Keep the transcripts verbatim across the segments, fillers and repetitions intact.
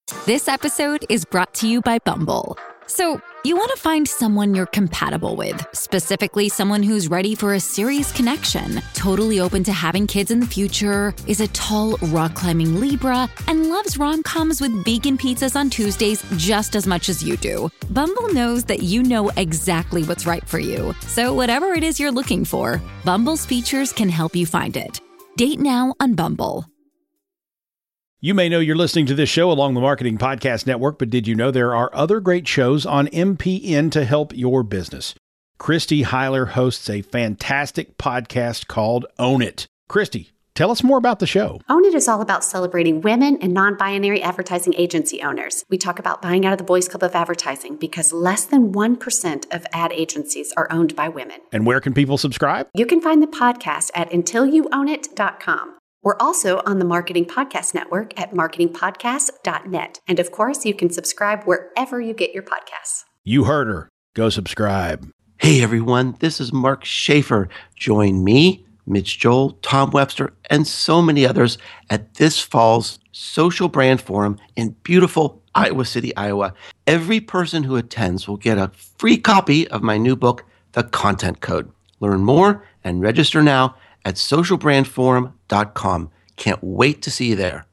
This episode is brought to you by Bumble. So, you want to find someone you're compatible with, specifically someone who's ready for a serious connection, totally open to having kids in the future, is a tall, rock-climbing Libra, and loves rom-coms with vegan pizzas on Tuesdays just as much as you do. Bumble knows that you know exactly what's right for you. So whatever it is you're looking for, Bumble's features can help you find it. Date now on Bumble. You may know you're listening to this show along the Marketing Podcast Network, but did you know there are other great shows on M P N to help your business? Christy Heiler hosts a fantastic podcast called Own It. Christy, tell us more about the show. Own It is all about celebrating women and non-binary advertising agency owners. We talk about buying out of the Boys Club of Advertising because less than one percent of ad agencies are owned by women. And where can people subscribe? You can find the podcast at until you own it dot com. We're also on the Marketing Podcast Network at marketing podcast dot net. And of course, you can subscribe wherever you get your podcasts. You heard her. Go subscribe. Hey, everyone. This is Mark Schaefer. Join me, Mitch Joel, Tom Webster, and so many others at this fall's Social Brand Forum in beautiful Iowa City, Iowa. Every person who attends will get a free copy of my new book, The Content Code. Learn more and register now at social brand forum dot com. Can't wait to see you there.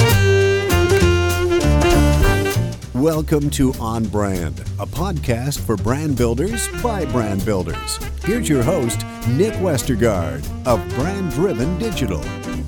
Welcome to On Brand, a podcast for brand builders by brand builders. Here's your host, Nick Westergaard of Brand Driven Digital.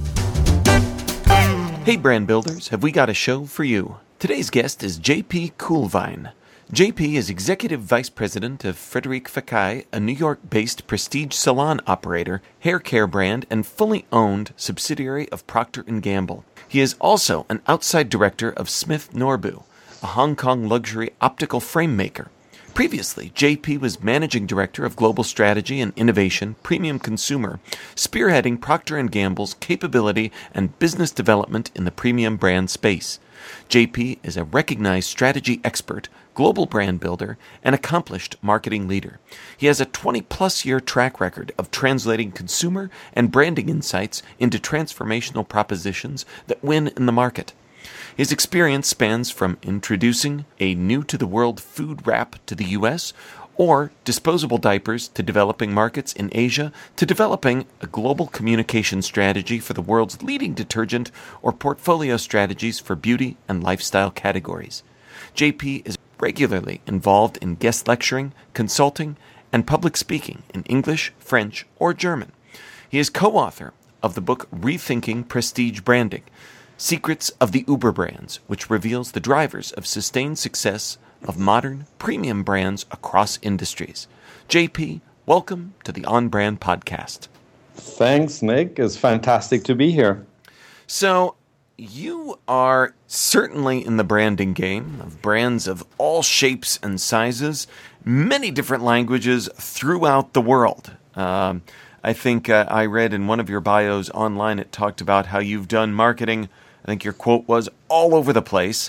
Hey brand builders, have we got a show for you? Today's guest is J P Kuhlwein. J P is Executive Vice President of Frederic Fekkai, a New York-based prestige salon operator, hair care brand, and fully owned subsidiary of Procter and Gamble. He is also an outside director of Smith Norbu, a Hong Kong luxury optical frame maker. Previously, J P was Managing Director of Global Strategy and Innovation, Premium Consumer, spearheading Procter and Gamble's capability and business development in the premium brand space. J P is a recognized strategy expert, global brand builder, and accomplished marketing leader. He has a twenty-plus year track record of translating consumer and branding insights into transformational propositions that win in the market. His experience spans from introducing a new-to-the-world food wrap to the U S, or disposable diapers to developing markets in Asia, to developing a global communication strategy for the world's leading detergent, or portfolio strategies for beauty and lifestyle categories. J P is regularly involved in guest lecturing, consulting, and public speaking in English, French, or German. He is co-author of the book Rethinking Prestige Branding, Secrets of the Uber Brands, which reveals the drivers of sustained success of modern premium brands across industries. J P, welcome to the On Brand Podcast. Thanks, Nick. It's fantastic to be here. So, you are certainly in the branding game of brands of all shapes and sizes, many different languages throughout the world. Um, I think uh, I read in one of your bios online, it talked about how you've done marketing, I think your quote was, all over the place.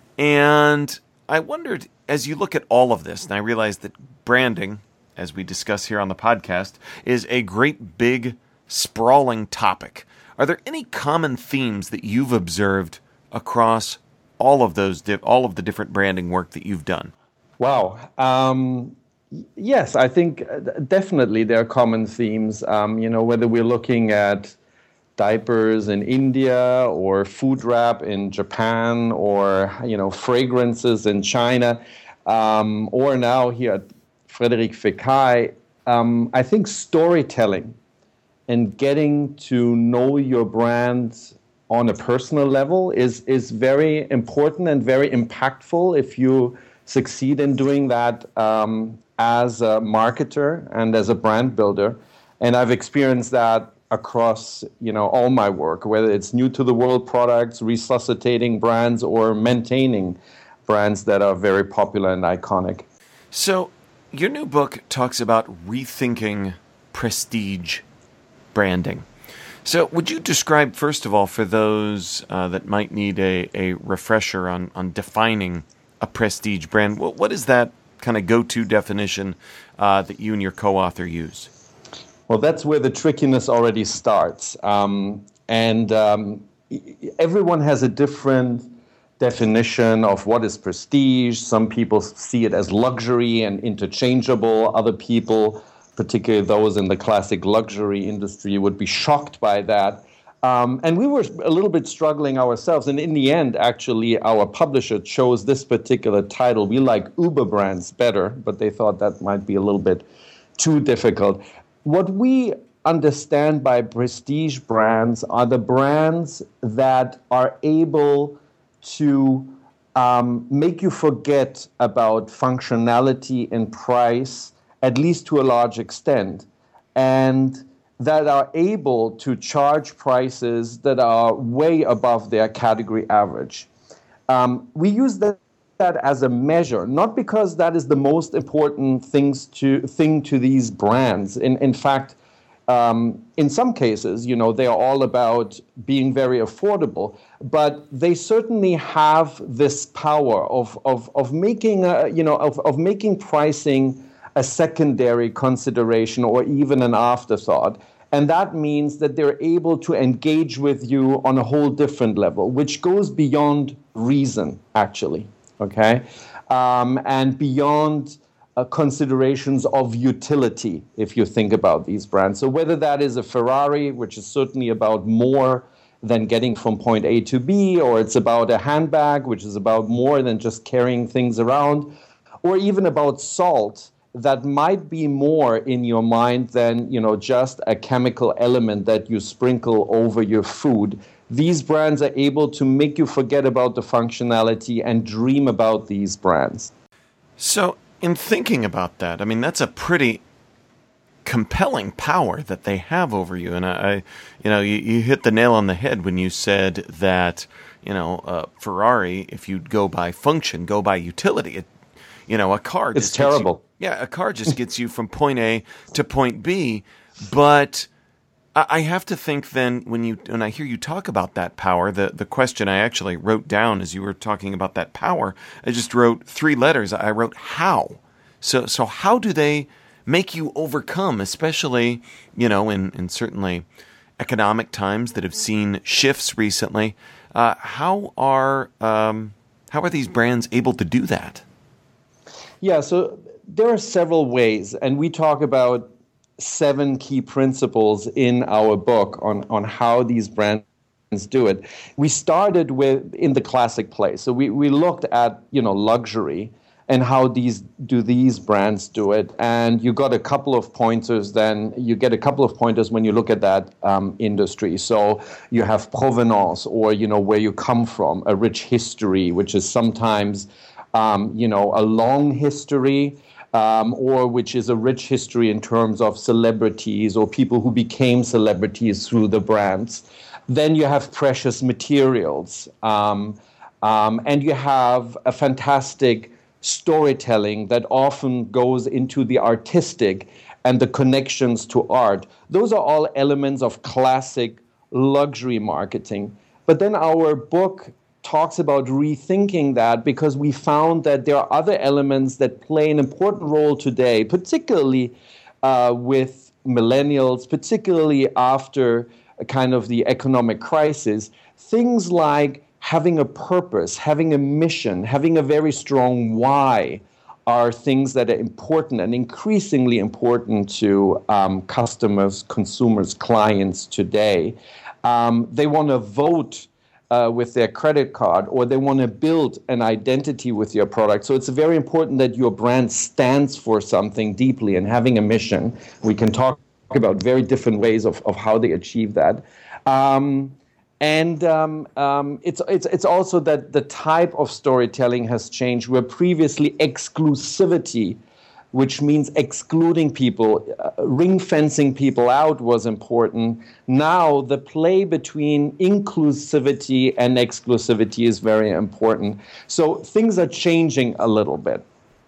And I wondered, as you look at all of this, and I realize that branding, as we discuss here on the podcast, is a great big sprawling topic. Are there any common themes that you've observed across all of those, di- all of the different branding work that you've done? Wow. Um, yes, I think definitely there are common themes. Um, you know, whether we're looking at diapers in India or food wrap in Japan or, you know, fragrances in China, um, or now here at Frederic Fekkai, um, I think storytelling and getting to know your brand on a personal level is, is very important and very impactful if you succeed in doing that um, as a marketer and as a brand builder. And I've experienced that across, you know, all my work, whether it's new to the world products, resuscitating brands, or maintaining brands that are very popular and iconic. So your new book talks about rethinking prestige branding. So would you describe, first of all, for those uh, that might need a, a refresher on, on defining a prestige brand, what, what is that kind of go-to definition uh, that you and your co-author use? Well, that's where the trickiness already starts. Um, and um, everyone has a different definition of what is prestige. Some people see it as luxury and interchangeable. Other people, particularly those in the classic luxury industry, would be shocked by that. Um, and we were a little bit struggling ourselves. And in the end, actually, our publisher chose this particular title. We like Uber brands better, but they thought that might be a little bit too difficult. What we understand by prestige brands are the brands that are able to um, make you forget about functionality and price, at least to a large extent, and that are able to charge prices that are way above their category average. Um, we use that, that as a measure, not because that is the most important things to, thing to these brands. In, in fact, um, in some cases, you know, they are all about being very affordable, but they certainly have this power of, of, of making, a, you know, of, of making pricing a secondary consideration or even an afterthought. And that means that they're able to engage with you on a whole different level, which goes beyond reason, actually, okay? Um, and beyond uh, considerations of utility, if you think about these brands. So whether that is a Ferrari, which is certainly about more than getting from point A to B, or it's about a handbag, which is about more than just carrying things around, or even about salt, that might be more in your mind than, you know, just a chemical element that you sprinkle over your food. These brands are able to make you forget about the functionality and dream about these brands. So, in thinking about that, I mean, that's a pretty compelling power that they have over you. And I, I you know, you, you hit the nail on the head when you said that, you know, uh, Ferrari, if you go by function, go by utility, it, you know, a car just it's terrible. You, yeah, a car just gets you from point A to point B. But I have to think then when you when I hear you talk about that power, the, the question I actually wrote down as you were talking about that power, I just wrote three letters. I wrote how. So so how do they make you overcome, especially, you know, in, in certainly economic times that have seen shifts recently? Uh, how are um, how are these brands able to do that? Yeah, so there are several ways, and we talk about seven key principles in our book on, on how these brands do it. We started with in the classic place. So we, we looked at, you know, luxury and how these do these brands do it. And you got a couple of pointers then, you get a couple of pointers when you look at that um, industry. So you have provenance, or, you know, where you come from, a rich history, which is sometimes Um, you know, a long history, um, or which is a rich history in terms of celebrities or people who became celebrities through the brands. Then you have precious materials, um, um, and you have a fantastic storytelling that often goes into the artistic and the connections to art. Those are all elements of classic luxury marketing. But then our book talks about rethinking that, because we found that there are other elements that play an important role today, particularly uh, with millennials, particularly after a kind of the economic crisis. Things like having a purpose, having a mission, having a very strong why are things that are important and increasingly important to um, customers, consumers, clients today. Um, they want to vote Uh, with their credit card, or they want to build an identity with your product. So it's very important that your brand stands for something deeply and having a mission. We can talk about very different ways of, of how they achieve that. Um, and um, um, it's, it's, it's also that the type of storytelling has changed, where previously exclusivity, which means excluding people, uh, ring-fencing people out, was important. Now the play between inclusivity and exclusivity is very important. So things are changing a little bit.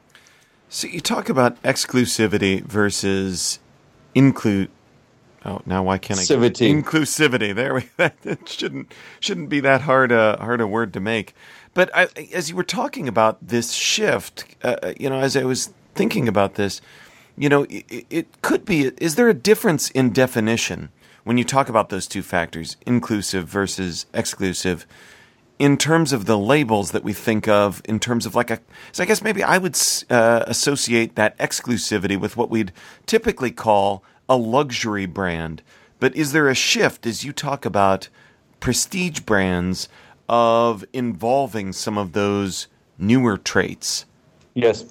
So you talk about exclusivity versus include. Oh, now why can't I? Inclusivity. Inclusivity. There we. That shouldn't shouldn't be that hard a hard a word to make. But I, as you were talking about this shift, uh, you know, as I was thinking about this, you know, it, it could be, is there a difference in definition when you talk about those two factors, inclusive versus exclusive, in terms of the labels that we think of, in terms of like a, so I guess maybe I would uh, associate that exclusivity with what we'd typically call a luxury brand. But is there a shift as you talk about prestige brands of involving some of those newer traits? Yes.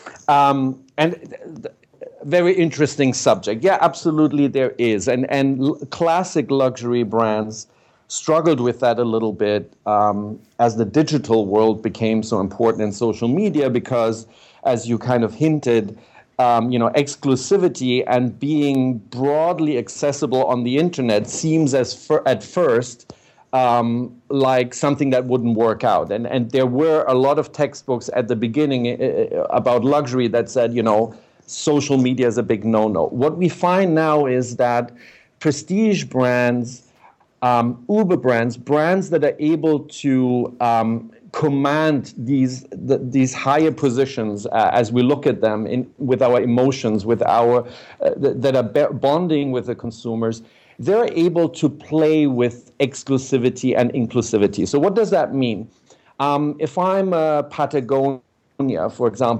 Um, and th- very interesting subject. Yeah, absolutely there is. And, and l- classic luxury brands struggled with that a little bit um, as the digital world became so important in social media because, as you kind of hinted, um, you know, exclusivity and being broadly accessible on the internet seems as fir- at first um, like something that wouldn't work out. And and there were a lot of textbooks at the beginning uh, about luxury that said, you know, social media is a big no-no. What we find now is that prestige brands, Um, Uber brands, brands that are able to um, command these the, these higher positions uh, as we look at them in, with our emotions, with our uh, th- that are be- bonding with the consumers, they're able to play with exclusivity and inclusivity. So what does that mean? Um, if I'm a Patagonia, for example,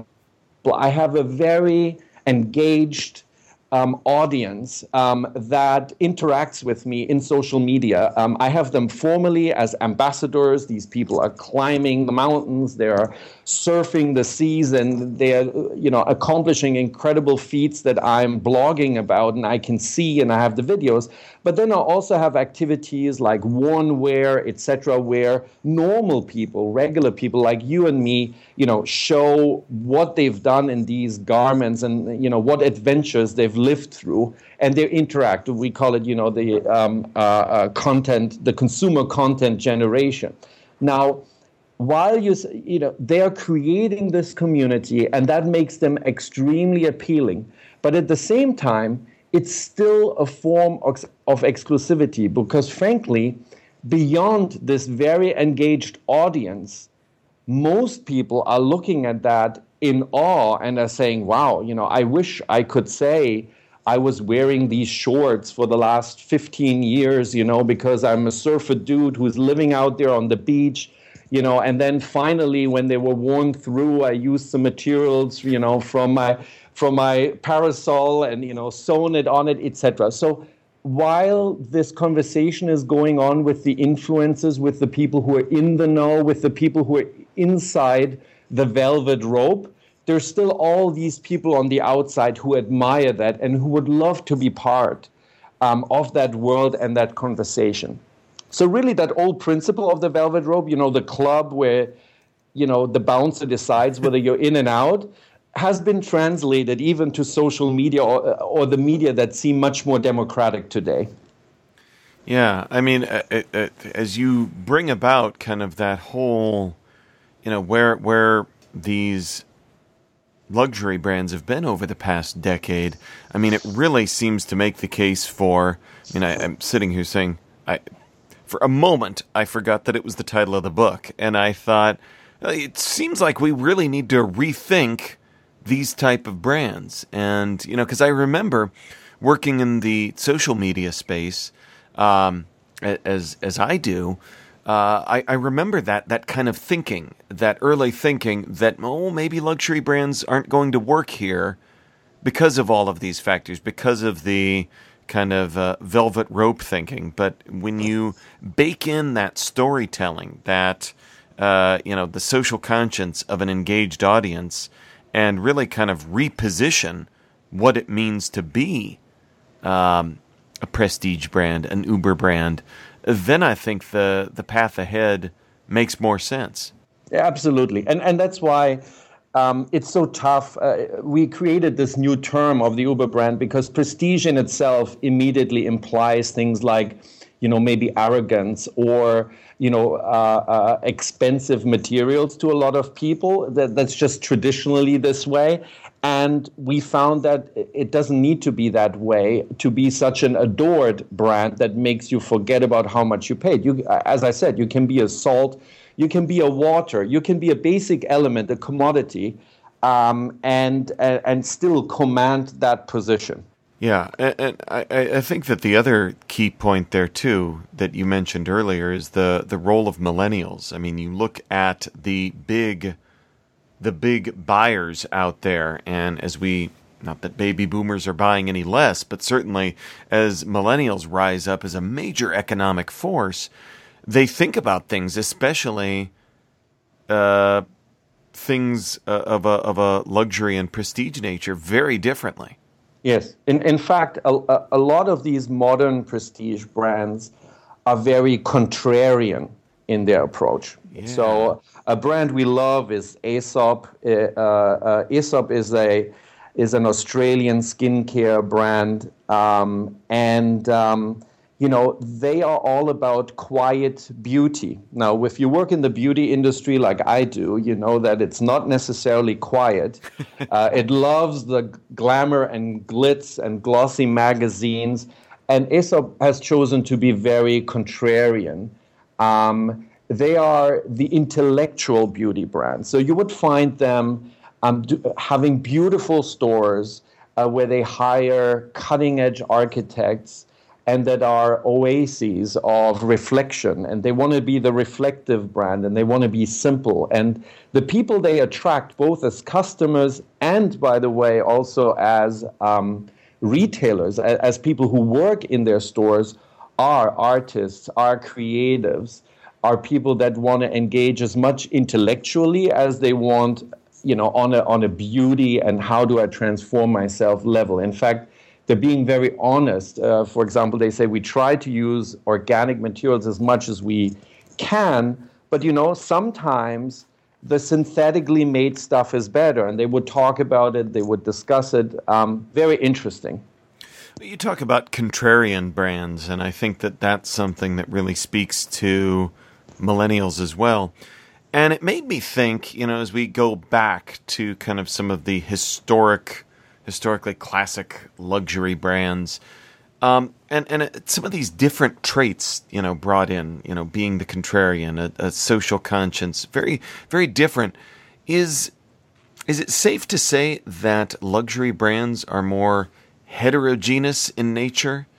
I have a very engaged Um, audience um, that interacts with me in social media. Um, I have them formally as ambassadors. These people are climbing the mountains, they're surfing the seas, and they're you know accomplishing incredible feats that I'm blogging about, and I can see, and I have the videos. But then I also have activities like worn wear, et cetera, where normal people, regular people like you and me, you know, show what they've done in these garments and you know what adventures they've lived through, and they interact. We call it, you know, the um, uh, uh, content, the consumer content generation. Now, while you, you know, they are creating this community, and that makes them extremely appealing. But at the same time, it's still a form of, of exclusivity because, frankly, beyond this very engaged audience, most people are looking at that in awe and are saying, wow, you know, I wish I could say I was wearing these shorts for the last fifteen years, you know, because I'm a surfer dude who's living out there on the beach, you know, and then finally when they were worn through, I used some materials, you know, from my from my parasol and, you know, sewn it on it, et cetera. So while this conversation is going on with the influencers, with the people who are in the know, with the people who are inside the velvet rope, there's still all these people on the outside who admire that and who would love to be part um, of that world and that conversation. So really that old principle of the velvet rope, you know, the club where, you know, the bouncer decides whether you're in and out, has been translated even to social media or, or the media that seem much more democratic today. Yeah, I mean, uh, uh, as you bring about kind of that whole, you know, where where these luxury brands have been over the past decade, I mean, it really seems to make the case for, I mean, I, I'm sitting here saying, I, for a moment, I forgot that it was the title of the book, and I thought, it seems like we really need to rethink these type of brands. And, you know, because I remember working in the social media space, um, as as I do, uh, I, I remember that that kind of thinking, that early thinking that, oh, maybe luxury brands aren't going to work here because of all of these factors, because of the kind of uh, velvet rope thinking. But when you bake in that storytelling, that, uh, you know, the social conscience of an engaged audience, and really kind of reposition what it means to be um, a prestige brand, an Uber brand, then I think the the path ahead makes more sense. Yeah, absolutely. And and that's why um, it's so tough. Uh, we created this new term of the Uber brand because prestige in itself immediately implies things like, you know, maybe arrogance or, you know, uh, uh, expensive materials to a lot of people. That, that's just traditionally this way. And we found that it doesn't need to be that way to be such an adored brand that makes you forget about how much you paid. You, as I said, you can be a salt, you can be a water, you can be a basic element, a commodity, um, and, and and still command that position. Yeah, and, and I, I think that the other key point there too that you mentioned earlier is the, the role of millennials. I mean, you look at the big, the big buyers out there, and as we, not that baby boomers are buying any less, but certainly as millennials rise up as a major economic force, they think about things, especially uh, things uh, of a of a luxury and prestige nature, very differently. Yes. In, in fact, a, a lot of these modern prestige brands are very contrarian in their approach. Yeah. So a brand we love is Aesop. Uh, uh, Aesop is a is an Australian skincare brand. Um, and, um, you know, they are all about quiet beauty. Now, if you work in the beauty industry like I do, you know that it's not necessarily quiet. Uh, it loves the glamour and glitz and glossy magazines. And Aesop has chosen to be very contrarian. Um, they are the intellectual beauty brand. So you would find them um, do, having beautiful stores uh, where they hire cutting-edge architects and that are oases of reflection, and they want to be the reflective brand, and they want to be simple. And the people they attract, both as customers and, by the way, also as um, retailers, as, as people who work in their stores, are artists, are creatives, are people that want to engage as much intellectually as they want, you know, on a on a beauty and how do I transform myself level. In fact, they're being very honest. Uh, for example, they say we try to use organic materials as much as we can, but you know, sometimes the synthetically made stuff is better, and they would talk about it, they would discuss it. Um, very interesting. You talk about contrarian brands, and I think that that's something that really speaks to millennials as well. And it made me think, you know, as we go back to kind of some of the historic historically classic luxury brands, um, and and it, some of these different traits, you know, brought in, you know, being the contrarian, a, a social conscience, very very different. Is is it safe to say that luxury brands are more heterogeneous in nature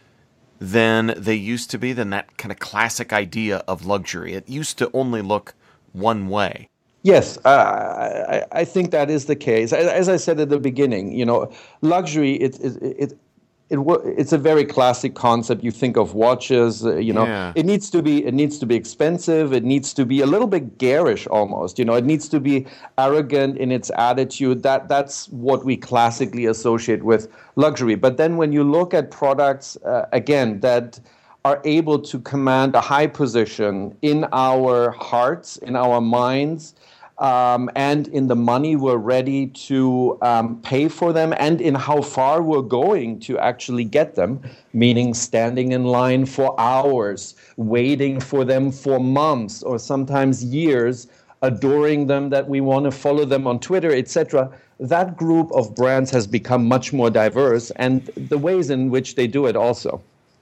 than they used to be? Than that kind of classic idea of luxury? It used to only look one way. Yes, uh, I, I think that is the case. As, as I said at the beginning, you know, luxury, it, it, it, it, it's a very classic concept. You think of watches, uh, you know, yeah. it needs to be it needs to be expensive. It needs to be a little bit garish almost. You know, it needs to be arrogant in its attitude. That that's what we classically associate with luxury. But then when you look at products, uh, again, that are able to command a high position in our hearts, in our minds, um, and in the money we're ready to um, pay for them, and in how far we're going to actually get them, meaning standing in line for hours, waiting for them for months or sometimes years, adoring them, that we want to follow them on Twitter, et cetera. That group of brands has become much more diverse, and the ways in which they do it also.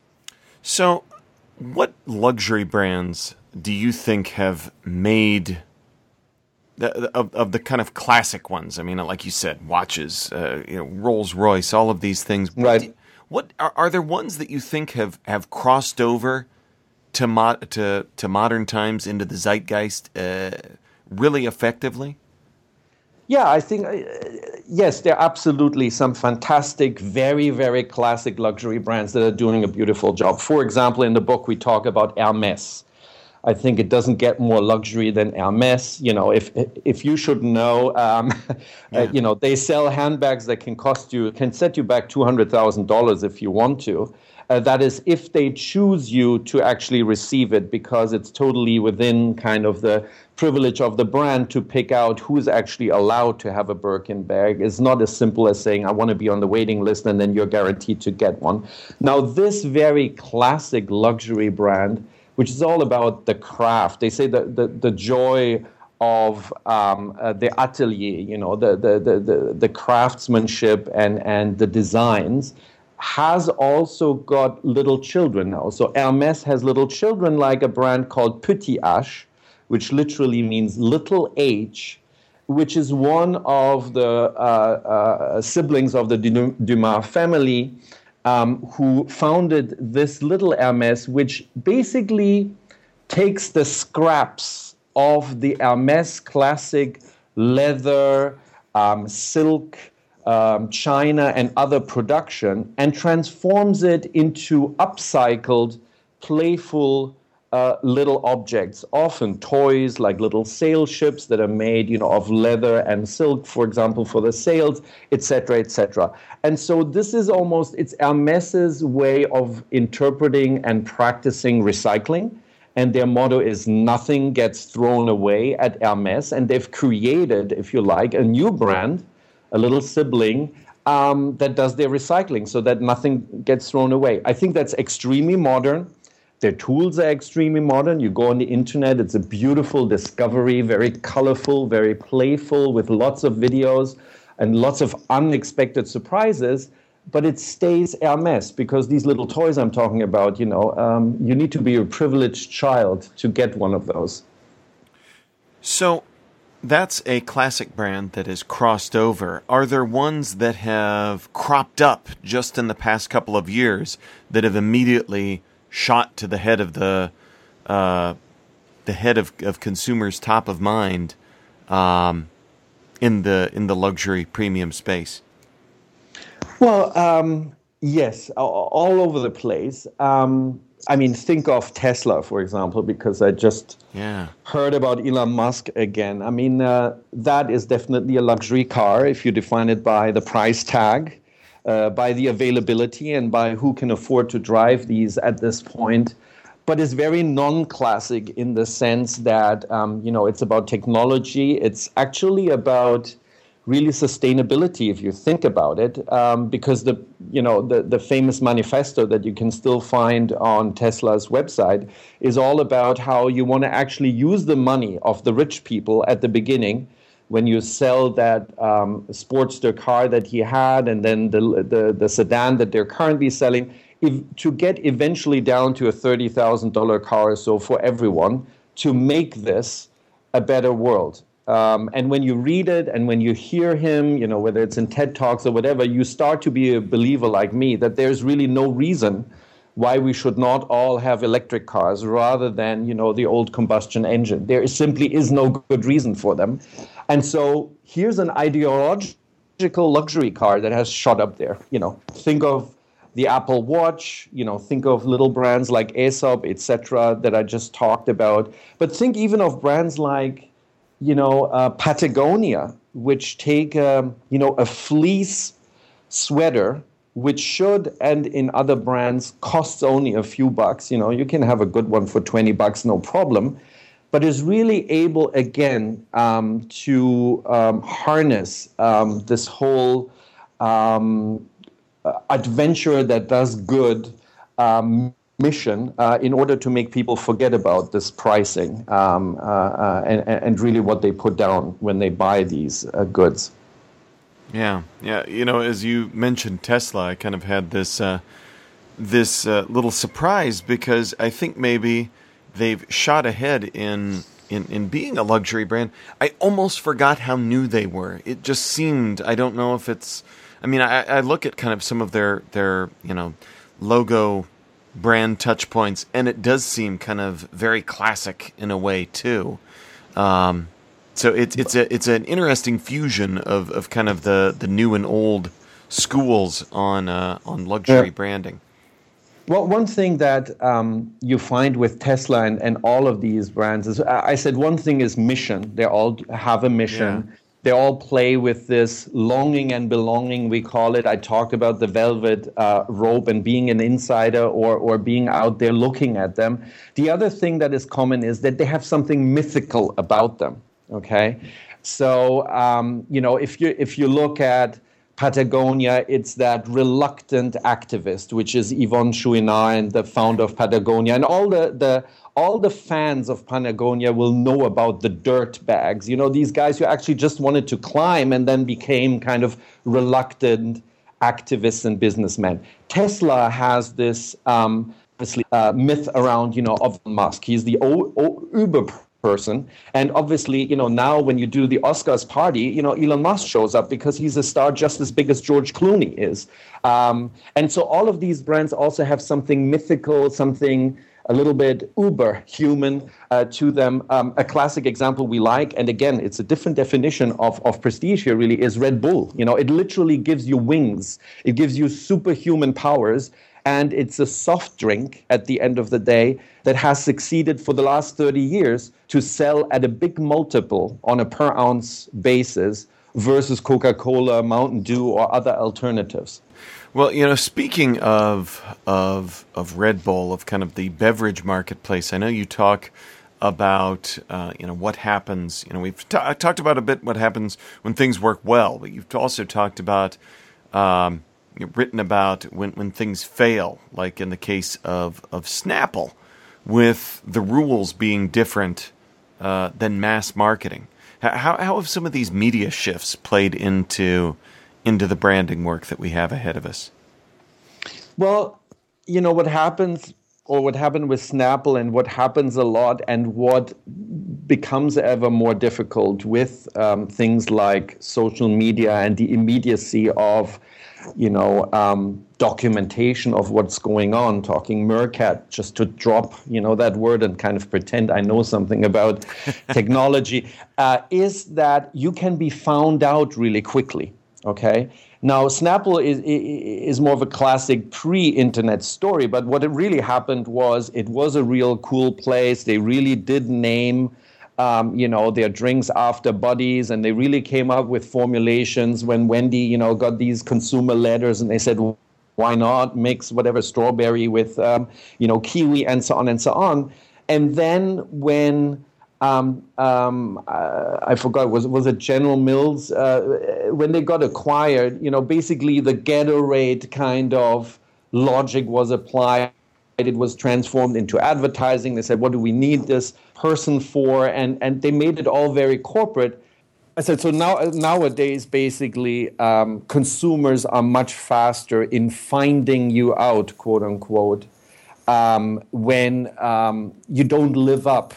So, what luxury brands do you think have made the, of of the kind of classic ones? I mean, like you said, watches, uh, you know, Rolls Royce, all of these things. Right. What, what are, are there ones that you think have, have crossed over to mo- to to modern times into the zeitgeist uh, really effectively? Yeah, I think, uh, yes, there are absolutely some fantastic, very, very classic luxury brands that are doing a beautiful job. For example, in the book, we talk about Hermès. I think it doesn't get more luxury than Hermès. You know, if if you should know, um, yeah. uh, you know, they sell handbags that can cost you, can set you back two hundred thousand dollars if you want to. Uh, that is, if they choose you to actually receive it, because it's totally within kind of the privilege of the brand to pick out who's actually allowed to have a Birkin bag. It's not as simple as saying, I want to be on the waiting list, and then you're guaranteed to get one. Now, this very classic luxury brand, which is all about the craft, they say that the, the joy of um, uh, the atelier, you know, the, the, the, the, the craftsmanship and, and the designs, has also got little children now. So Hermès has little children, like a brand called Petit H, which literally means little H, which is one of the uh, uh, siblings of the Dumas family. um, who founded this little Hermes, which basically takes the scraps of the Hermes classic leather, um, silk, um, china, and other production and transforms it into upcycled, playful uh, little objects, often toys like little sail ships that are made, you know, of leather and silk, for example, for the sails, et cetera, et cetera. And so this is almost, it's Hermes's way of interpreting and practicing recycling. And their motto is nothing gets thrown away at Hermes. And they've created, if you like, a new brand, a little sibling, um, that does their recycling so that nothing gets thrown away. I think that's extremely modern. Their tools are extremely modern. You go on the internet, it's a beautiful discovery, very colorful, very playful, with lots of videos and lots of unexpected surprises. But it stays Hermes, because these little toys I'm talking about, you know, um, you need to be a privileged child to get one of those. So that's a classic brand that has crossed over. Are there ones that have cropped up just in the past couple of years that have immediately shot to the head of the uh, the head of, of consumers' top of mind um, in the in the luxury premium space? Well, um, yes, all, all over the place. Um, I mean, think of Tesla, for example, because I just yeah. heard about Elon Musk again. I mean, uh, that is definitely a luxury car if you define it by the price tag, uh, by the availability, and by who can afford to drive these at this point. But it's very non-classic in the sense that, um, you know, it's about technology. It's actually about really sustainability, if you think about it, um, because the you know the, the famous manifesto that you can still find on Tesla's website is all about how you want to actually use the money of the rich people at the beginning when you sell that um, Sportster car that he had, and then the the, the sedan that they're currently selling, if, to get eventually down to a thirty thousand dollars car or so for everyone, to make this a better world. Um, and when you read it and when you hear him, you know, whether it's in TED Talks or whatever, you start to be a believer like me that there's really no reason why we should not all have electric cars rather than, you know, the old combustion engine. There simply is no good reason for them. And so here's an ideological luxury car that has shot up there. You know, think of the Apple Watch, you know, think of little brands like Aesop, et cetera, that I just talked about. But think even of brands like, you know, uh, Patagonia, which take, um, you know, a fleece sweater, which should, and in other brands, costs only a few bucks. You know, you can have a good one for twenty bucks, no problem, but is really able, again, um, to um, harness um, this whole um, adventure that does good um, mission uh, in order to make people forget about this pricing um, uh, uh, and, and really what they put down when they buy these uh, goods. Yeah, yeah. You know, as you mentioned Tesla, I kind of had this uh, this uh, little surprise because I think maybe they've shot ahead in, in in being a luxury brand. I almost forgot how new they were. It just seemed, I don't know if it's, I mean, I, I look at kind of some of their, their you know, logo brand touch points, and it does seem kind of very classic in a way too. Um, so it's it's a it's an interesting fusion of, of kind of the, the new and old schools on uh, on luxury yeah. branding. Well, one thing that um, you find with Tesla and, and all of these brands is, I said one thing is mission. They all have a mission. Yeah. They all play with this longing and belonging, we call it. I talked about the velvet uh, rope and being an insider or, or being out there looking at them. The other thing that is common is that they have something mythical about them, okay? So, um, you know, if you if you look at Patagonia, it's that reluctant activist, which is Yvon Chouinard, the founder of Patagonia. And all the, the all the fans of Patagonia will know about the dirt bags. You know, these guys who actually just wanted to climb and then became kind of reluctant activists and businessmen. Tesla has this um, uh, myth around, you know, of Musk. He's the o- o- uber person. And obviously, you know, now when you do the Oscars party, you know, Elon Musk shows up because he's a star just as big as George Clooney is. Um, and so all of these brands also have something mythical, something a little bit uber human uh, to them. Um, a classic example we like, and again, it's a different definition of, of prestige here really, is Red Bull. You know, it literally gives you wings. It gives you superhuman powers. And it's a soft drink at the end of the day that has succeeded for the last thirty years to sell at a big multiple on a per ounce basis versus Coca-Cola, Mountain Dew, or other alternatives. Well, you know, speaking of of of Red Bull, of kind of the beverage marketplace, I know you talk about uh, you know what happens. You know, we've t- talked about a bit what happens when things work well, but you've also talked about um, you've written about when when things fail, like in the case of of Snapple, with the rules being different uh, than mass marketing. How how have some of these media shifts played into into the branding work that we have ahead of us? Well, you know, what happens, or what happened with Snapple, and what happens a lot, and what becomes ever more difficult with um, things like social media and the immediacy of, you know, um, documentation of what's going on, talking Meerkat, just to drop, you know, that word and kind of pretend I know something about technology, uh, is that you can be found out really quickly. Okay. Now, Snapple is is more of a classic pre-internet story, but what it really happened was it was a real cool place. They really did name, um, you know, their drinks after buddies, and they really came up with formulations. When Wendy, you know, got these consumer letters, and they said, why not mix whatever strawberry with, um, you know, kiwi, and so on and so on. And then when Um, um, uh, I forgot, was was it General Mills? Uh, when they got acquired, you know, basically the Gatorade kind of logic was applied. It was transformed into advertising. They said, what do we need this person for? And and they made it all very corporate. I said, so now nowadays, basically, um, consumers are much faster in finding you out, quote unquote, um, when um, you don't live up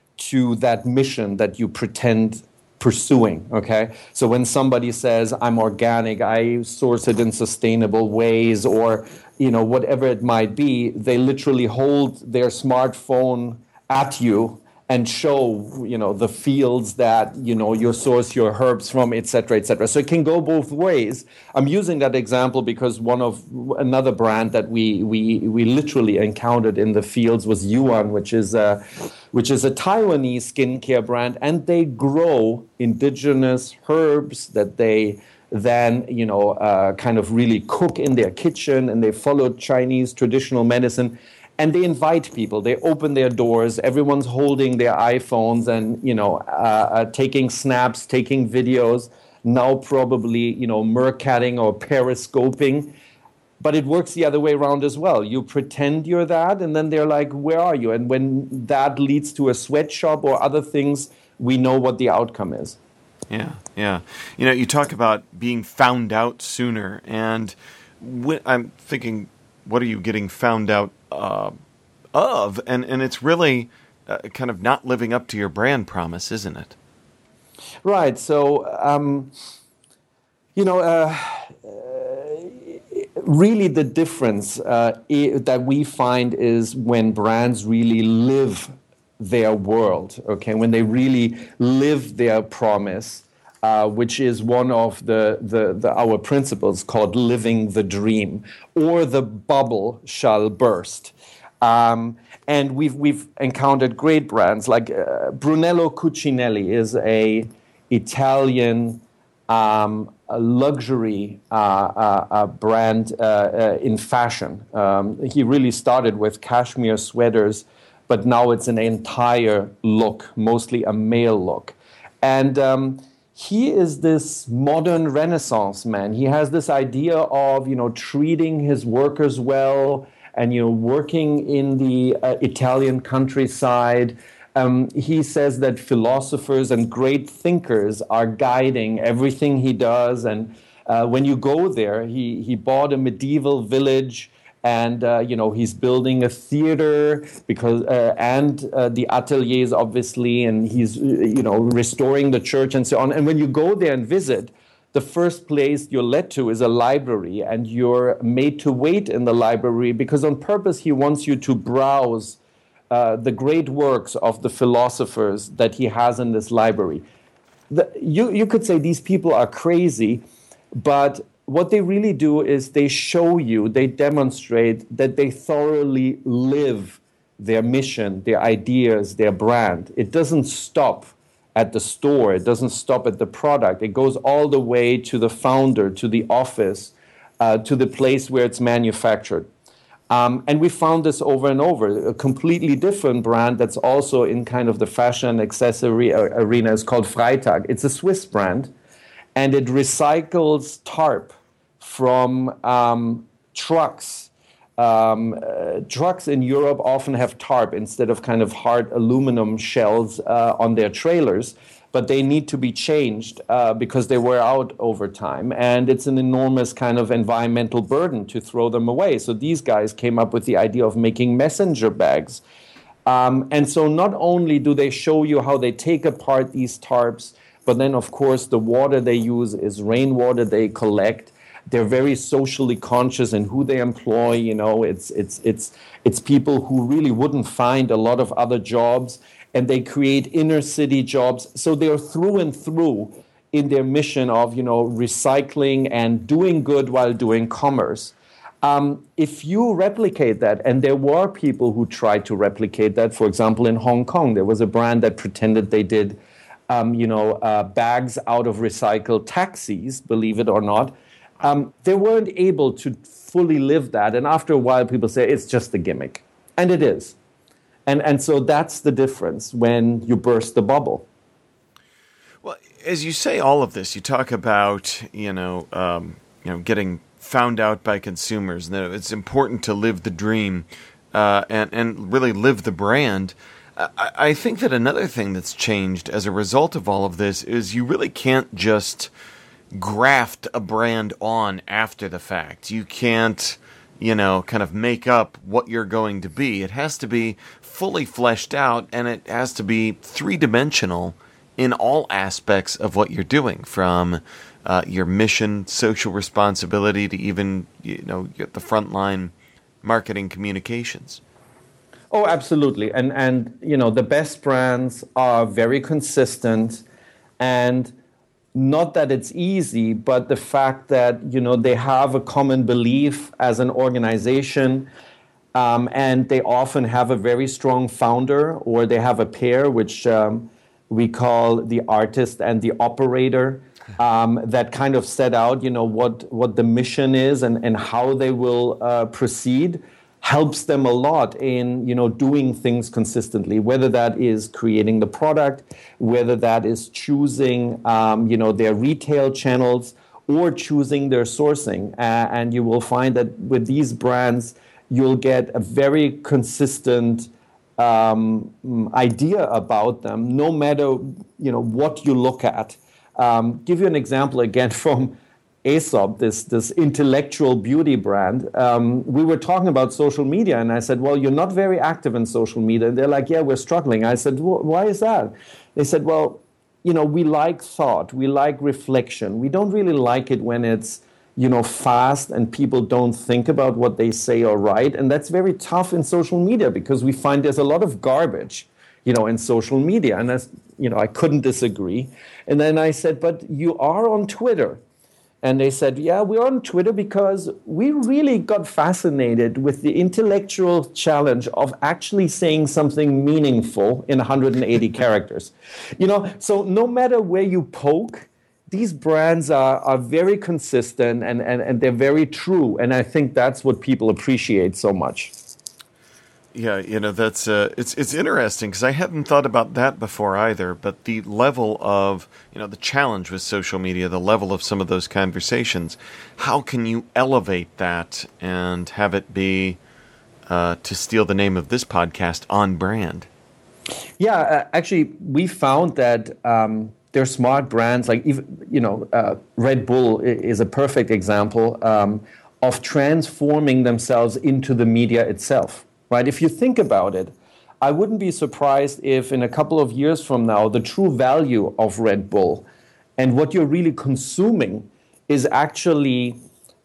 to that mission that you pretend pursuing, okay? So when somebody says, I'm organic, I source it in sustainable ways, or, you know, whatever it might be, they literally hold their smartphone at you and show, you know, the fields that, you know, you source your herbs from, et cetera, et cetera. So it can go both ways. I'm using that example because one of another brand that we we we literally encountered in the fields was Yuan, which is a, which is a Taiwanese skincare brand, and they grow indigenous herbs that they then, you know, uh, kind of really cook in their kitchen, and they follow Chinese traditional medicine. And they invite people. They open their doors. Everyone's holding their iPhones and, you know, uh, uh, taking snaps, taking videos. Now probably, you know, Meerkatting or periscoping. But it works the other way around as well. You pretend you're that, and then they're like, where are you? And when that leads to a sweatshop or other things, we know what the outcome is. Yeah, yeah. You know, you talk about being found out sooner. And when, I'm thinking, what are you getting found out uh, of? And and it's really uh, kind of not living up to your brand promise, isn't it? Right. So, um, you know, uh, uh, really the difference uh, I- that we find is when brands really live their world, okay, when they really live their promise, Uh, which is one of the, the, the our principles called living the dream, or the bubble shall burst. Um, and we've we've encountered great brands like uh, Brunello Cucinelli is a Italian um, a luxury uh, uh, uh, brand uh, uh, in fashion. Um, he really started with cashmere sweaters, but now it's an entire look, mostly a male look, and um, he is this modern Renaissance man. He has this idea of, you know, treating his workers well and, you know, working in the uh, Italian countryside. Um, he says that philosophers and great thinkers are guiding everything he does. And uh, when you go there, he, he bought a medieval village And, uh, you know, he's building a theater because uh, and uh, the ateliers, obviously, and he's, you know, restoring the church and so on. And when you go there and visit, the first place you're led to is a library, and you're made to wait in the library because on purpose he wants you to browse uh, the great works of the philosophers that he has in this library. The, you, you could say these people are crazy, but what they really do is they show you, they demonstrate that they thoroughly live their mission, their ideas, their brand. It doesn't stop at the store. It doesn't stop at the product. It goes all the way to the founder, to the office, uh, to the place where it's manufactured. Um, and we found this over and over. A completely different brand that's also in kind of the fashion accessory arena is called Freytag. It's a Swiss brand. And it recycles tarp from um, trucks. Um, uh, trucks in Europe often have tarp instead of kind of hard aluminum shells uh, on their trailers, but they need to be changed uh, because they wear out over time. And it's an enormous kind of environmental burden to throw them away. So these guys came up with the idea of making messenger bags. Um, and so not only do they show you how they take apart these tarps, but then, of course, the water they use is rainwater they collect. They're very socially conscious in who they employ. You know, it's it's it's it's people who really wouldn't find a lot of other jobs, and they create inner city jobs. So they're through and through in their mission of, you know, recycling and doing good while doing commerce. Um, if you replicate that, and there were people who tried to replicate that, for example, in Hong Kong, there was a brand that pretended they did Um, you know, uh, bags out of recycled taxis, believe it or not. Um, they weren't able to fully live that. And after a while, people say it's just a gimmick. And it is. And and so that's the difference when you burst the bubble. Well, as you say all of this, you talk about, you know, um, you know, getting found out by consumers. That it's important to live the dream uh, and, and really live the brand. I think that another thing that's changed as a result of all of this is you really can't just graft a brand on after the fact. You can't, you know, kind of make up what you're going to be. It has to be fully fleshed out, and it has to be three-dimensional in all aspects of what you're doing, from uh, your mission, social responsibility, to even, you know, the frontline marketing communications. Oh, absolutely. And, and you know, the best brands are very consistent, and not that it's easy, but the fact that, you know, they have a common belief as an organization, um, and they often have a very strong founder, or they have a pair, which um, we call the artist and the operator, um, that kind of set out, you know, what, what the mission is and, and how they will uh, proceed. Helps them a lot in, you know, doing things consistently, whether that is creating the product, whether that is choosing, um, you know, their retail channels, or choosing their sourcing. Uh, and you will find that with these brands, you'll get a very consistent um, idea about them, no matter, you know, what you look at. Um, give you an example again from Aesop, this this intellectual beauty brand. Um, we were talking about social media, and I said, well, you're not very active in social media. And they're like, yeah, we're struggling. I said, why is that? They said, well, you know, we like thought. We like reflection. We don't really like it when it's, you know, fast and people don't think about what they say or write. And that's very tough in social media because we find there's a lot of garbage, you know, in social media. And that's, you know, I couldn't disagree. And then I said, but you are on Twitter. And they said, yeah, we're on Twitter because we really got fascinated with the intellectual challenge of actually saying something meaningful in one hundred eighty characters. You know, so no matter where you poke, these brands are, are very consistent and, and, and they're very true. And I think that's what people appreciate so much. Yeah, you know, that's uh, it's it's interesting because I hadn't thought about that before either. But the level of, you know, the challenge with social media, the level of some of those conversations, how can you elevate that and have it be, uh, to steal the name of this podcast, on brand? Yeah, uh, actually, we found that um, they're smart brands. Like, even, you know, uh, Red Bull is a perfect example. Um, of transforming themselves into the media itself, right? If you think about it, I wouldn't be surprised if in a couple of years from now, the true value of Red Bull and what you're really consuming is actually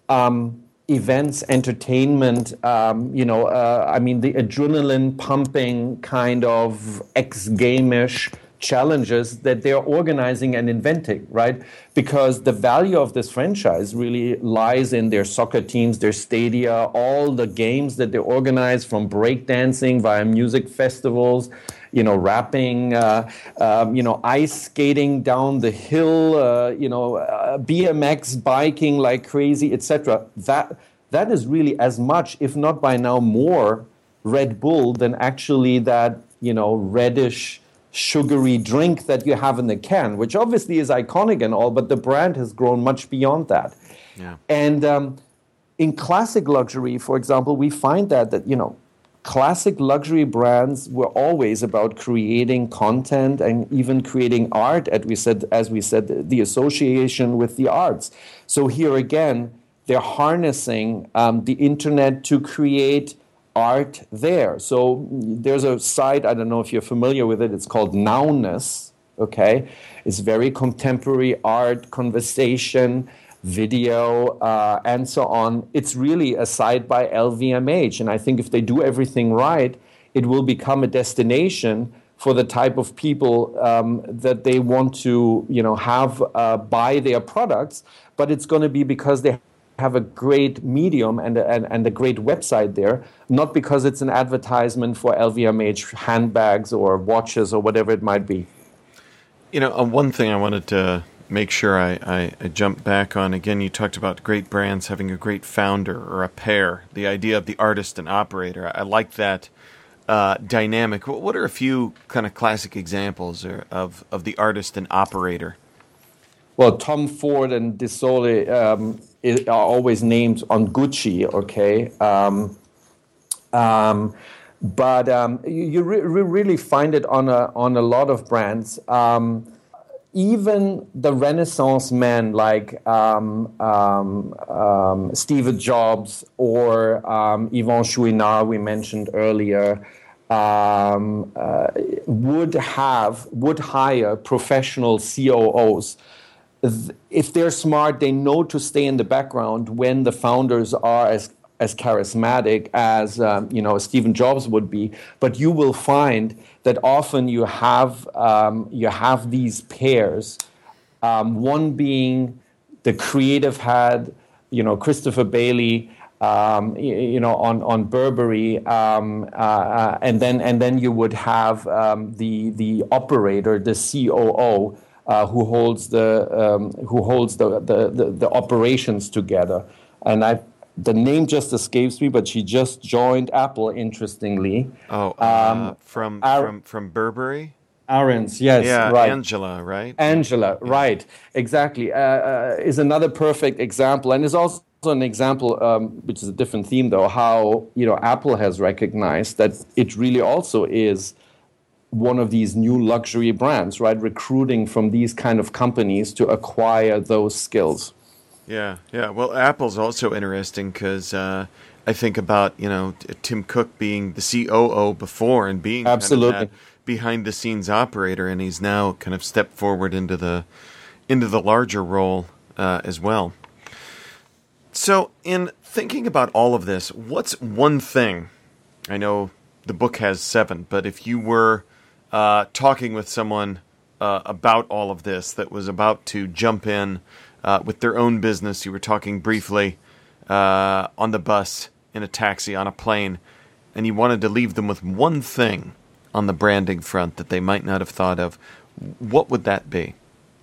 um, events, entertainment, um, you know, uh, I mean, the adrenaline pumping kind of X-game-ish challenges that they're organizing and inventing, right? Because the value of this franchise really lies in their soccer teams, their stadia, all the games that they organize, from breakdancing via music festivals, you know, rapping, uh, um, you know, ice skating down the hill, uh, you know, uh, B M X biking like crazy, et cetera. That that is really as much, if not by now more, Red Bull than actually that, you know, reddish, sugary drink that you have in the can, which obviously is iconic and all, but the brand has grown much beyond that. Yeah. And um, in classic luxury, for example, we find that, that, you know, classic luxury brands were always about creating content and even creating art, as we said, as we said, the association with the arts. So here again, they're harnessing um, the internet to create art there. So there's a site, I don't know if you're familiar with it, it's called Nowness, okay? It's very contemporary art, conversation, video, uh, and so on. It's really a site by L V M H, and I think if they do everything right, it will become a destination for the type of people um, that they want to, you know, have uh, buy their products, but it's going to be because they have a great medium and a, and, and a great website there, not because it's an advertisement for L V M H handbags or watches or whatever it might be. You know, uh, one thing I wanted to make sure I, I, I jump back on, again, you talked about great brands having a great founder or a pair, the idea of the artist and operator. I, I like that uh, dynamic. What, what are a few kind of classic examples or, of, of the artist and operator? Well, Tom Ford and Dassault um, are always named on Gucci, okay? Um, um, but um, you, you re- really find it on a, on a lot of brands. Um, even the Renaissance men like um, um, um, Steve Jobs or um, Yvon Chouinard, we mentioned earlier, um, uh, would have, would hire professional C O Os. If they're smart, they know to stay in the background when the founders are as as charismatic as um, you know Steve Jobs would be. But you will find that often you have um, you have these pairs. Um, one being the creative head, you know Christopher Bailey, um, you, you know on on Burberry, um, uh, and then and then you would have um, the the operator, the C O O. Uh, who holds the um, who holds the, the, the, the operations together, and I the name just escapes me, but she just joined Apple. Interestingly, oh, uh, um, from Ar- from from Burberry, Ahrens, yes, yeah, right, Angela, right, Angela, yeah. right, exactly, uh, uh, is another perfect example, and is also an example, um, which is a different theme, though, how you know Apple has recognized that it really also is one of these new luxury brands, right? Recruiting from these kind of companies to acquire those skills. Yeah, yeah. Well, Apple's also interesting because uh, I think about, you know, Tim Cook being the C O O before and being absolutely kind of that behind-the-scenes operator, and he's now kind of stepped forward into the into the larger role uh, as well. So, in thinking about all of this, what's one thing? I know the book has seven, but if you were Uh, talking with someone uh, about all of this that was about to jump in uh, with their own business. You were talking briefly uh, on the bus, in a taxi, on a plane, and you wanted to leave them with one thing on the branding front that they might not have thought of. What would that be?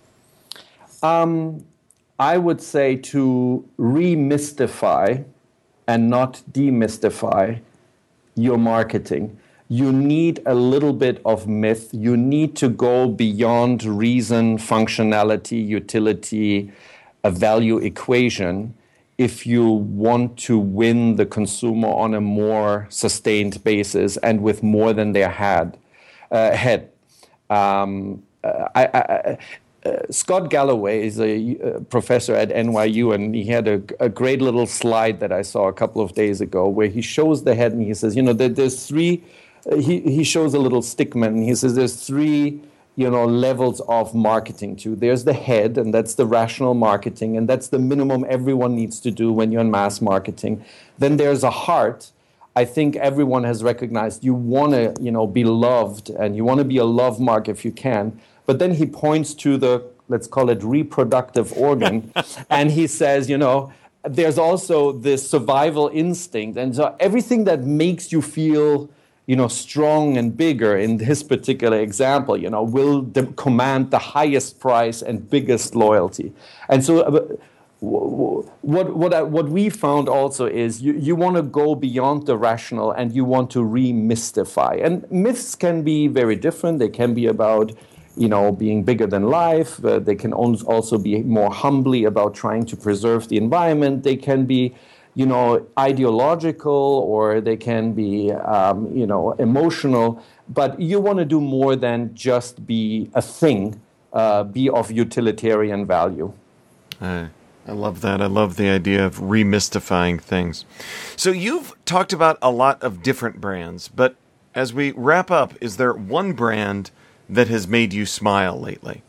Um, I would say to remystify and not demystify your marketing. You need a little bit of myth. You need to go beyond reason, functionality, utility, a value equation if you want to win the consumer on a more sustained basis and with more than they had. Uh, had. Um, I, I, Scott Galloway is a uh, professor at N Y U, and he had a, a great little slide that I saw a couple of days ago where he shows the head and he says, you know, there, there's three, uh, he, he shows a little stickman and he says there's three, you know, levels of marketing too. There's the head, and that's the rational marketing, and that's the minimum everyone needs to do when you're in mass marketing. Then there's a heart. I think everyone has recognized you want to, you know, be loved, and you want to be a love mark if you can. But then he points to the, let's call it reproductive organ, and he says, you know, there's also this survival instinct. And so everything that makes you feel, you know, strong and bigger in his particular example, you know, will de- command the highest price and biggest loyalty. And so uh, what what I, what we found also is you, you want to go beyond the rational and you want to remystify. And myths can be very different. They can be about, you know, being bigger than life. Uh, they can also be more humbly about trying to preserve the environment. They can be, you know, ideological, or they can be, um, you know, emotional. But you want to do more than just be a thing, uh, be of utilitarian value. Uh, I love that. I love the idea of remystifying things. So you've talked about a lot of different brands, but as we wrap up, is there one brand that has made you smile lately?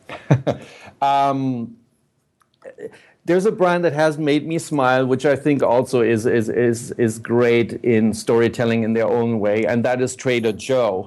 um, there's a brand that has made me smile, which I think also is is is is great in storytelling in their own way, and that is Trader Joe.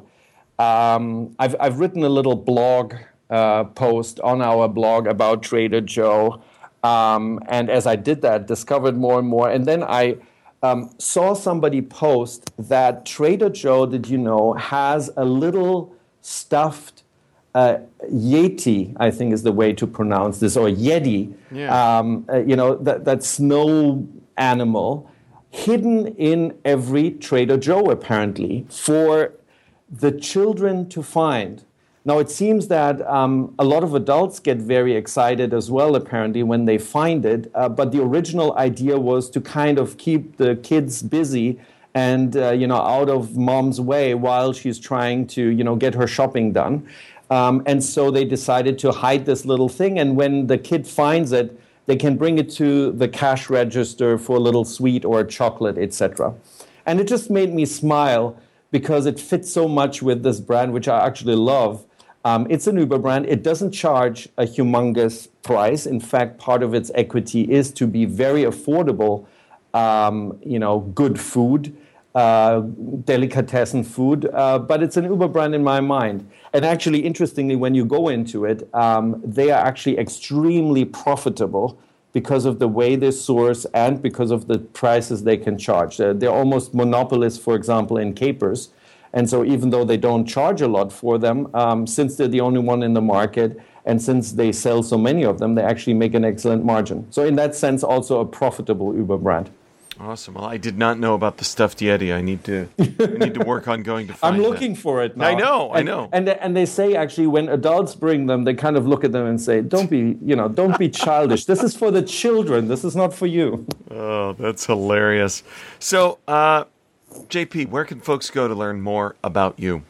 Um, I've I've written a little blog uh, post on our blog about Trader Joe, um, and as I did that, discovered more and more, and then I um, saw somebody post that Trader Joe, did you know, has a little stuffed uh, Yeti, I think is the way to pronounce this, or Yeti, yeah. um, uh, you know, that, that snow animal hidden in every Trader Joe, apparently, for the children to find. Now, it seems that um, a lot of adults get very excited as well, apparently, when they find it, uh, but the original idea was to kind of keep the kids busy and, uh, you know, out of mom's way while she's trying to, you know, get her shopping done. Um, and so they decided to hide this little thing. And when the kid finds it, they can bring it to the cash register for a little sweet or a chocolate, et cetera. And it just made me smile because it fits so much with this brand, which I actually love. Um, it's an Uber brand. It doesn't charge a humongous price. In fact, part of its equity is to be very affordable, um, you know, good food. Uh, delicatessen food, uh, but it's an Uber brand in my mind. And actually, interestingly, when you go into it, um, they are actually extremely profitable because of the way they source and because of the prices they can charge. Uh, they're almost monopolists, for example, in capers. And so even though they don't charge a lot for them, um, since they're the only one in the market, and since they sell so many of them, they actually make an excellent margin. So in that sense, also a profitable Uber brand. Awesome. Well, I did not know about the stuffed Yeti. I need to I need to work on going to find I'm looking that. for it now. I know, and, I know. And they, and they say actually when adults bring them, they kind of look at them and say, "Don't be, you know, don't be childish. This is for the children. This is not for you." Oh, that's hilarious. So, uh, J P, where can folks go to learn more about you?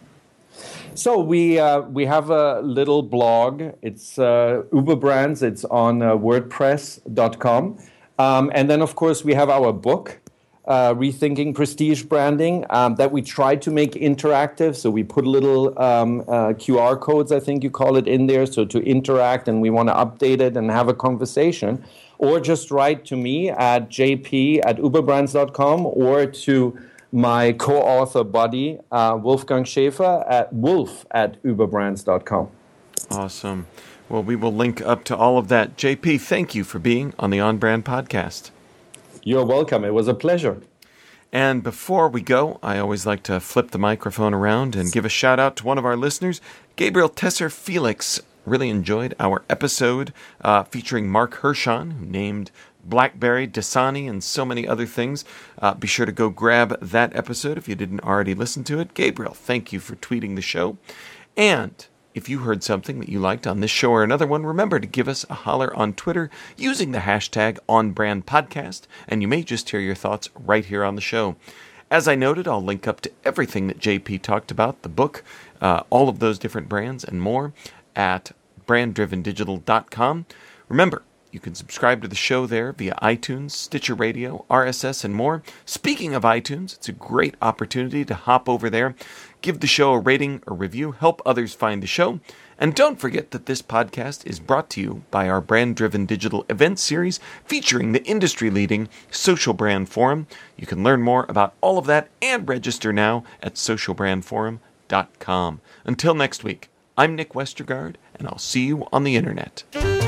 So we uh, we have a little blog. It's uh, Uber Brands. It's on uh, WordPress dot com. Um, and then, of course, we have our book, uh, Rethinking Prestige Branding, um, that we try to make interactive. So we put little um, uh, Q R codes, I think you call it, in there, so to interact, and we want to update it and have a conversation. Or just write to me at j p at uber brands dot com or to my co-author buddy, uh, Wolfgang Schäfer, at wolf at uber brands dot com. Awesome. Well, we will link up to all of that. J P, thank you for being on the On Brand podcast. You're welcome. It was a pleasure. And before we go, I always like to flip the microphone around and give a shout out to one of our listeners, Gabriel Tesser Felix. Really enjoyed our episode uh, featuring Mark Hershon, who named BlackBerry, Dasani, and so many other things. Uh, be sure to go grab that episode if you didn't already listen to it. Gabriel, thank you for tweeting the show. And if you heard something that you liked on this show or another one, remember to give us a holler on Twitter using the hashtag OnBrandPodcast, and you may just hear your thoughts right here on the show. As I noted, I'll link up to everything that J P talked about, the book, uh, all of those different brands and more, at brand driven digital dot com. Remember, you can subscribe to the show there via iTunes, Stitcher Radio, R S S, and more. Speaking of iTunes, it's a great opportunity to hop over there, give the show a rating or review, help others find the show. And don't forget that this podcast is brought to you by our Brand Driven Digital event series featuring the industry-leading Social Brand Forum. You can learn more about all of that and register now at social brand forum dot com. Until next week, I'm Nick Westergaard, and I'll see you on the internet.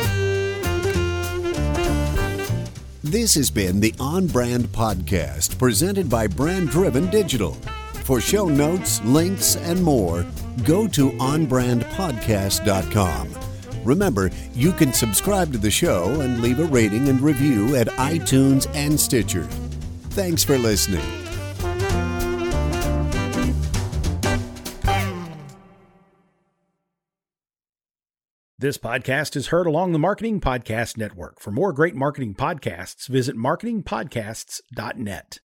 This has been the On Brand Podcast, presented by Brand Driven Digital. For show notes, links, and more, go to on brand podcast dot com. Remember, you can subscribe to the show and leave a rating and review at iTunes and Stitcher. Thanks for listening. This podcast is heard along the Marketing Podcast Network. For more great marketing podcasts, visit marketing podcasts dot net.